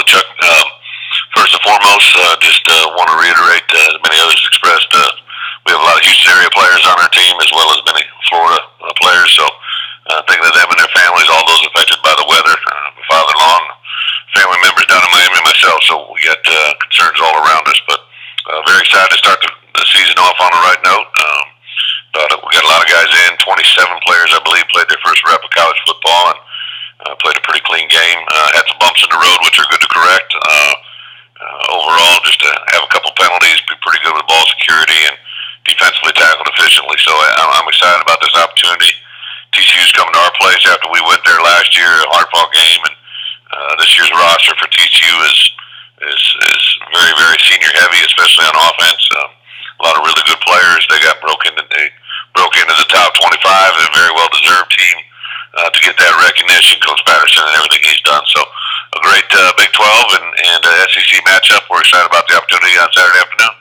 Chuck. First and foremost, just want to reiterate, as many others expressed, we have a lot of Houston area players on our team as well as many Florida players. So thinking of them and their families, all those affected by the weather, my father-in-law, and family members down in Miami, and myself. So we got concerns all around us. But very excited to start the season off on the right note. We got a lot of guys in, 27 players, I believe, played their first rep of college football and played a pretty clean game. Had some bumps in the road, which are good to correct. Overall, just to have a couple penalties, be pretty good with ball security and defensively tackled efficiently. So I'm excited about this opportunity. TCU's coming to our place after we went there last year, a hard-fought game, and this year's roster for TCU is very, very senior heavy, especially on offense. A lot of really good players. They broke into the top 25. They're a very well-deserved team to get that recognition. Coach Patterson and everything he's done. So a great Big 12 and SEC matchup. We're excited about the opportunity on Saturday afternoon.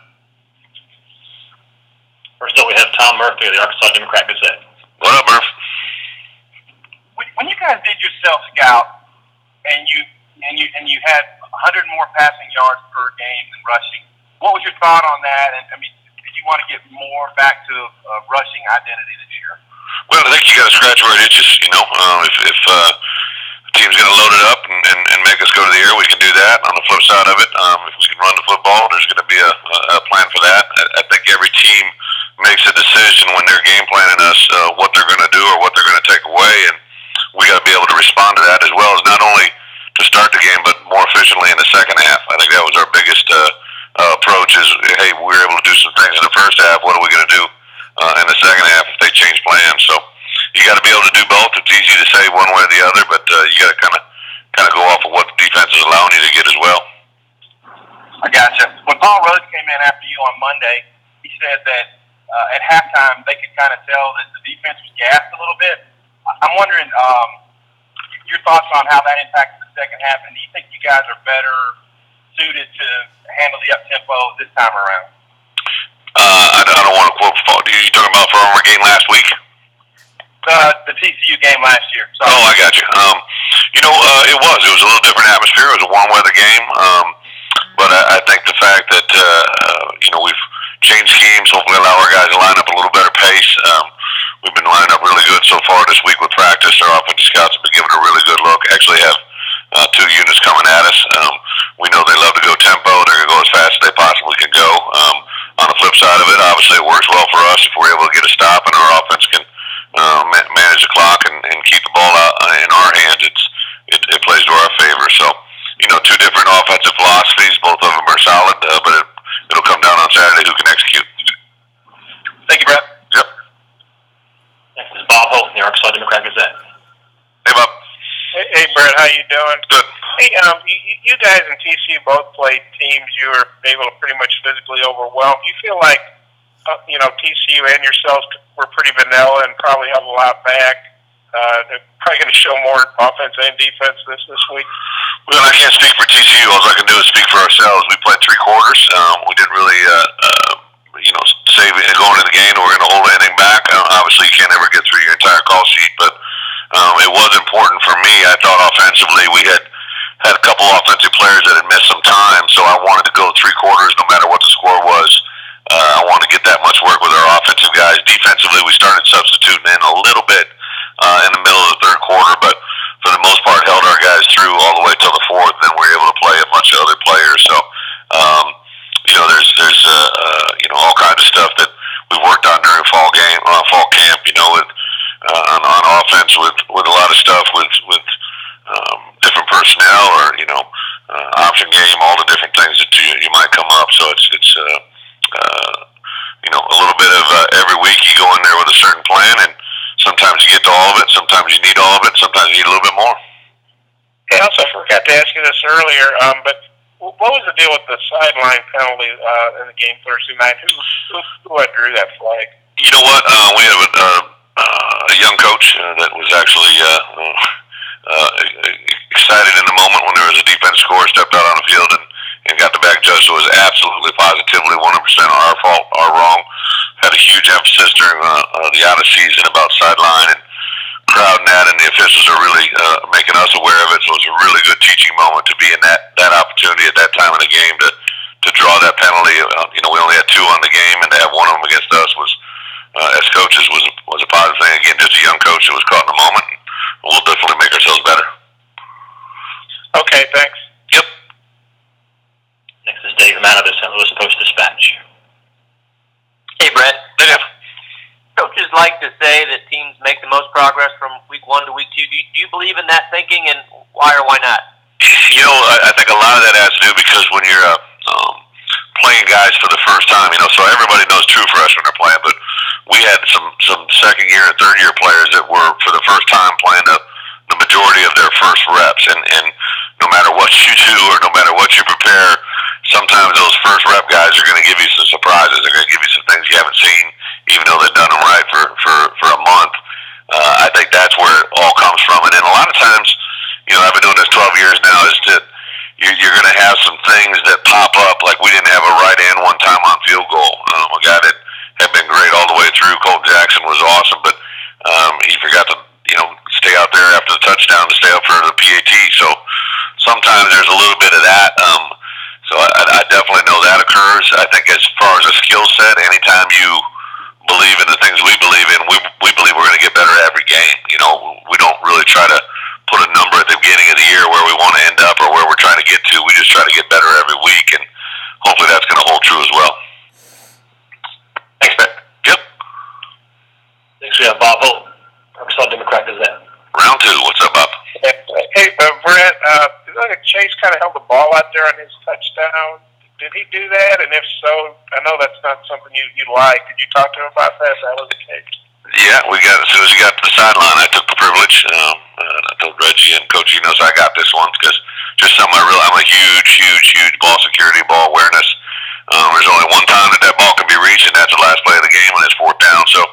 First up, we have Tom Murphy of the Arkansas Democrat-Gazette. What up, Murph? When you guys did your self-scout and you had 100 more passing yards per game than rushing, what was your thought on that? And I mean, did you want to get more back to rushing identity this year? Well, I think you got to scratch where it itches. If team's going to load it up and make us go to the air, we can do that. On the flip side of it, if we can run the football, there's going to be a plan for that. I think every team makes a decision when they're game planning us what they're going to do or what they're going to take away, and we got to be able to respond to that as well as not only to start the game, but more efficiently in the second half. I think that was our biggest approach is, hey, we were able to do some things in the first half. What are we going to do in the second half if they change plans? So you got to be able to do both. It's easy to say one way or the other, but you got to kind of go off of what the defense is allowing you to get as well. I gotcha. When Paul Rhodes came in after you on Monday, he said that at halftime they could kind of tell that the defense was gassed a little bit. I'm wondering your thoughts on how that impacted the second half, and do you think you guys are better suited to handle the up-tempo this time around? I don't want to quote. Are you talking about from our game last week? The TCU game last year. Sorry. Oh, I got you. It was a little different atmosphere. It was a warm weather game, but I think the fact that we've changed schemes, hopefully allow our guys to line up a little better pace. We've been lining up really good so far this week with practice. Our offensive scouts have been giving a really good look. Actually have 2 units coming at us. We know they love to go tempo. They're going to go as fast as they possibly can go. On the flip side of it, obviously it works well for us if we're able to get a stop and our offense can manage the clock and keep the ball out in our hands. It plays to our favor. So, 2 different offensive philosophies. Both of them are solid, but it'll come down on Saturday who can execute. Thank you, Brett. Yep. Next is Bob Holt in the Arkansas Democrat-Gazette. Hey, Bob. Hey, Brett, how you doing? Good. Hey, you guys in TCU both played teams you were able to pretty much physically overwhelm. Do you feel like, TCU and yourselves were pretty vanilla and probably held a lot back? They're probably going to show more offense and defense this week? Well, I can't speak for TCU. All I can do is speak for ourselves. We played 3 quarters. We didn't really, save it going into the game. We're going to hold anything back. Obviously, you can't ever get through your entire call sheet, but it was important for me. I thought offensively we had a couple offensive players that had missed some time, so I wanted to go 3 quarters no matter what the score was. I wanted to get that much work with our offensive guys. Defensively, we started substituting in a little bit in the middle of the 3rd quarter, but for the most part held our guys through all the way till the 4th, and then we were able to play a bunch of other players. So, there's all kinds of stuff that we worked on during fall camp, with on offense with a lot of stuff with different personnel or option game, all the different things that you might come up. So it's a little bit of every week you go in there with a certain plan, and sometimes you get to all of it, sometimes you need all of it, sometimes you need a little bit more. Hey, also, I forgot to ask you this earlier, but what was the deal with the sideline penalty in the game Thursday night? Who drew that flag? You know what? We have a young coach that was actually excited in the moment when there was a defense score, stepped out on the field and got the back judge. So it was absolutely, positively 100% our fault, our wrong. Had a huge emphasis during the out of season about sideline and crowd in that, and the officials are really making us aware of it. So it's a really good teaching moment to be in that opportunity at that time of the game to draw that penalty. We only had 2 on the game, and to have one of them against us was, as coaches, was a positive thing. Again, just a young coach that was caught in the moment. We'll definitely make ourselves better. Okay, thanks. Yep. Next is Dave Mann of the St. Louis Post-Dispatch. Hey, Brett. Hey, Jeff. Coaches like to say that teams make the most progress from week 1 to week 2. Do you believe in that thinking, and why or why not? I think a lot of that has to do because when you're playing guys for the first time, so everybody knows true freshmen are playing, but we had some second year and third year players that were for the first time playing the majority of their first reps, and no matter what you do or no matter what you prepare, sometimes those first rep guys are going to give you some surprises. They're going to give you some things you haven't seen, even though they've done them right for a month. I think that's where it all comes from. And then a lot of times, I've been doing this 12 years now, is that you're going to have some things that pop up. Like we didn't have a right end one time on field goal. A guy that had been great all the way through, Colton Jackson, was awesome, but he forgot to stay out there after the touchdown to stay up for the PAT. So sometimes there's a little bit of that. So I definitely know that occurs. I think as far as a skill set, anytime you believe in the things we believe in, we believe we're going to get better every game. We don't really try to put a number at the beginning of the year where we want to end up or where we're trying to get to. We just try to get better every week, and hopefully that's going to hold true as well. Thanks, Brett. Yep. Next we have Bob Holt, Arkansas Democrat Gazette. Round 2. What's up, Bob? Hey, Brett, it looked like Chase kind of held the ball out there on his touchdown. Did he do that? And if so, I know that's not something you like. Did you talk to him about that if that was the case? Yeah, as soon as he got to the sideline, I took the privilege. I told Reggie and Coach Enos I got this one because just something I'm a huge ball security, ball awareness. There's only one time that ball can be reached, and that's the last play of the game when it's 4th down. So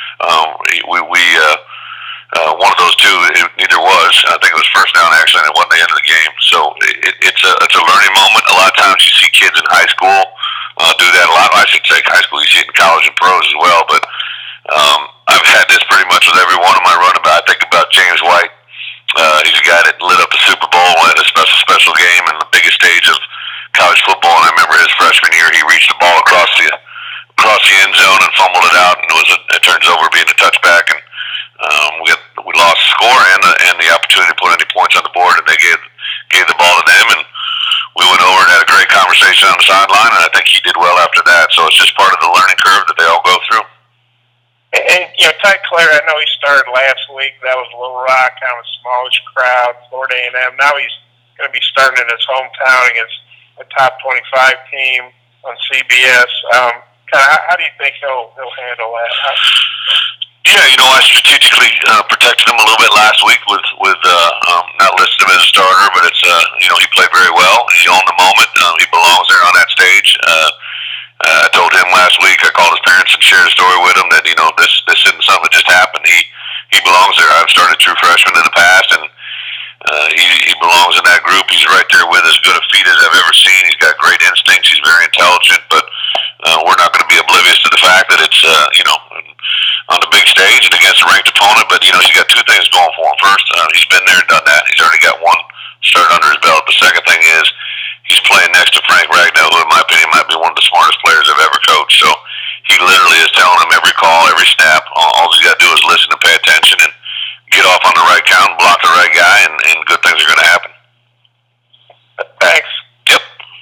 one of those 2, neither was. I think it was 1st down actually, and it wasn't the end of the game. So it's a learning moment. A lot of times you see kids in high school do that a lot. I should say high school. You see it in college and pros as well. But I've had this pretty much with every one of my runabouts. I think about James White. He's a guy that lit up the Super Bowl at a special game and the biggest stage of college football. And I remember his freshman year, he reached the ball across the end zone and fumbled it out, and it turns over being a touchback. And we lost the score and the opportunity to put any points on the board, and they gave the ball to them, and we went over and had a great conversation on the sideline, and I think he did well after that. So it's just part of the learning curve that they all go through. And Ty Clare, I know he started last week. That was Little Rock, kind of a smallish crowd, Florida A&M. Now he's going to be starting in his hometown against a top 25 team on CBS. How do you think he'll handle that? Yeah, I strategically protected him a little bit last week with not listing him as a starter, but it's he played very well. He owned the moment. He belongs there on that stage. I told him last week. I called his parents and shared a story with him that this isn't something that just happened. He belongs there. I've started true freshmen in the past, and he belongs in that group. He's right there with as good a feet as I've ever seen. He's got great instincts. He's very intelligent, but we're not going to be oblivious to the fact that it's on the big stage and against a ranked opponent. But he's got 2 things going for him. First, he's been there, done that. He's already got one start under his belt. The second thing is he's playing next to Frank Ragnow, who in my opinion might be one of the smartest players I've ever coached. So he literally is telling him every call, every snap. All he's got to do is listen and pay attention and get off on the right count, block the right guy, and good things are going to happen. Thanks. Yep.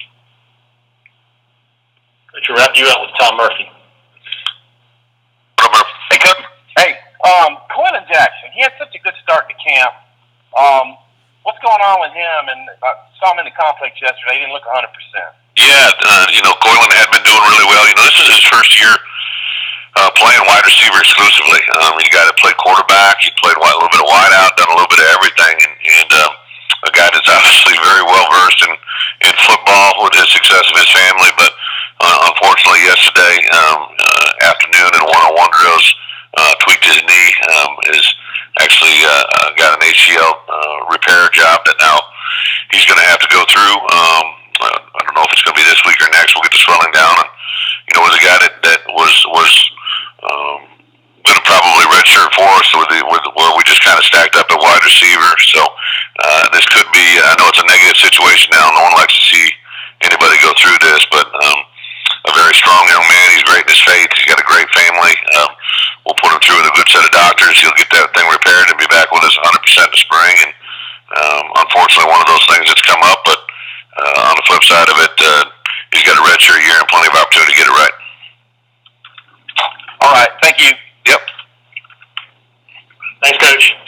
Let's wrap you out with Tom Murphy. Hey, Cook. Hey, Quentin Jackson, he had such a good start to camp. What's going on with him? And I saw him in the complex yesterday. He didn't look 100%. Yeah, Coylan had been doing really well. This is his first year playing wide receiver exclusively. He's a guy that played quarterback. He played a little bit of wide out, done a little bit of everything. And a guy that's obviously very well versed in football with his success of his family. But unfortunately, yesterday afternoon in one-on-one drills, tweaked his knee. Is actually got an ACL repair job that now he's going to have to go through. I don't know if it's going to be this week or next. We'll get the swelling down. And was a guy that was going to probably redshirt for us where we just kind of stacked up at wide receiver. So this could be, I know it's a negative situation now. No one likes to see anybody go through this, but a very strong young man. He's great in his faith. He's got a great family. We'll put him through with a good set of doctors. He'll get that thing repaired and be back with us 100% in the spring. And unfortunately, one of those things that's come up, but on the flip side of it, he's got a redshirt year and plenty of opportunity to get it right. All right. Thank you. Yep. Thanks, Coach.